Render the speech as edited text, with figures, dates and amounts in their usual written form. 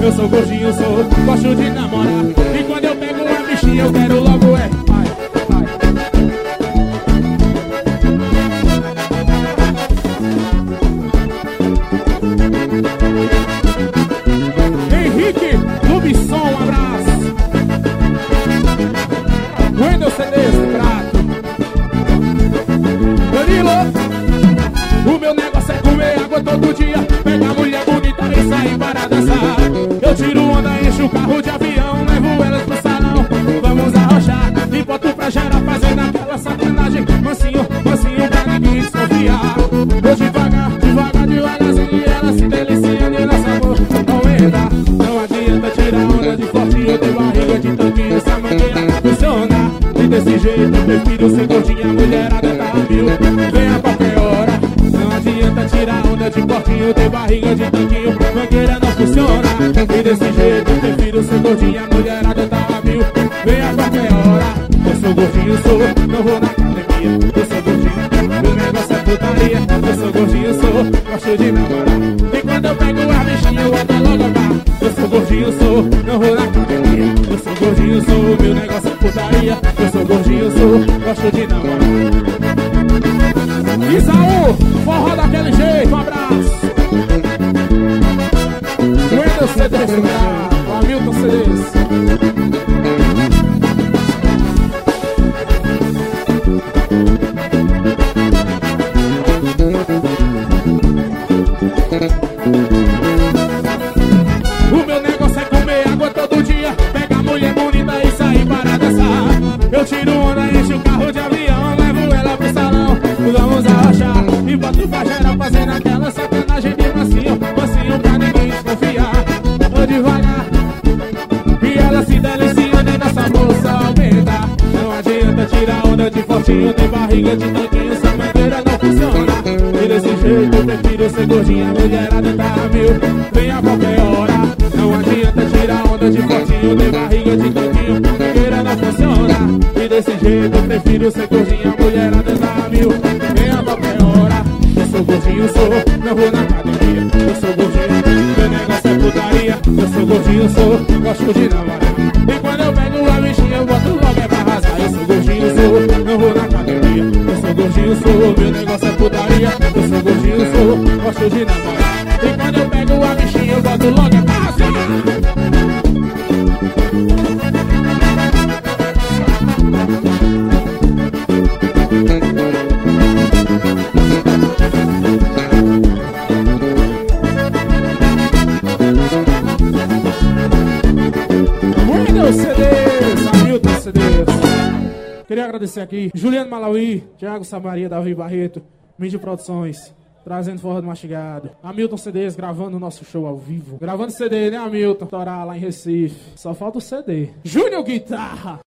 Eu sou gordinho, gosto de namorar. E quando eu pego uma bichinha eu quero logo vai. Henrique, Lubisson, um abraço. Wendel CDs, prato. Danilo, o meu negócio é comer água todo dia, pegar mulher bonita e sair para dançar. Eu tiro onda, encho o carro de avião, levo elas pro salão. Vamos arrochar e boto pra geral fazendo aquela sacanagem. Mansinho, mansinho pra ninguém desconfiar. Vou devagar, devagar, devagarzinho, e ela se deliciando e nosso amor aumenta. Não adianta tirar onda de fortinho, de barriga de tanquinho, essa mangueira funciona. E desse jeito eu prefiro ser gordinha, mulherada tá a mil, vem a qualquer hora. Não adianta tirar onda de portinho, ter barriga de tanquinho, mangueira não funciona. E desse jeito eu prefiro ser gordinha, mulherada tá a mil, vem a qualquer hora. Eu sou gordinho, não vou na academia. Eu sou gordinho, meu negócio é putaria. Eu sou gordinho, gosto de namorar. E quando eu pego a bichinha eu ando logo cá. Eu sou gordinho, não vou na academia. Eu sou gordinho, meu negócio é putaria. Eu sou gordinho, gosto de namorar. Isaú, forró daquele jeito, um abraço. Wendel CDs, o Hamilton CDs. O meu negócio é comer água todo dia, pegar mulher bonita e sair para dançar. Eu tiro onda, encho o carro de avião, levo ela pro salão. Vamos arrochar e boto pra geral fazendo aquela sacanagem de mansinho, mansinho pra ninguém desconfiar. Vou devagar e ela se deliciando e nossa moça aumenta. Não adianta tirar onda de fortinho, de barriga de tanquinho, essa mangueira não funciona. E desse jeito eu prefiro ser gordinha, mulherada tá a mil, vem a qualquer hora. Não adianta tirar onda de fortinho, de barriga de tanquinho, mangueira não funciona. E desse jeito eu prefiro ser gordinha, mulherada tá a mil, vem a qualquer hora. Eu sou gordinho, não vou na academia. Eu sou gordinho, meu negócio é putaria. Eu sou gordinho, gosto de namorar. E quando eu pego a bichinha eu boto logo é pra arrasar. Eu sou gordinho, não vou na academia. Eu sou gordinho, meu negócio é putaria. Eu sou gordinho, gosto de namorar. E quando eu pego a bichinha eu boto logo é pra arrasar. Wendel CDs, Hamilton CDs. Queria agradecer aqui Juliano Malawi, Thiago Samaria, Davi Barreto, Mídia Produções, trazendo forró do mastigado. Hamilton CDs gravando o nosso show ao vivo. Gravando CD, né, Hamilton? Torar lá em Recife. Só falta o CD. Júnior Guitarra.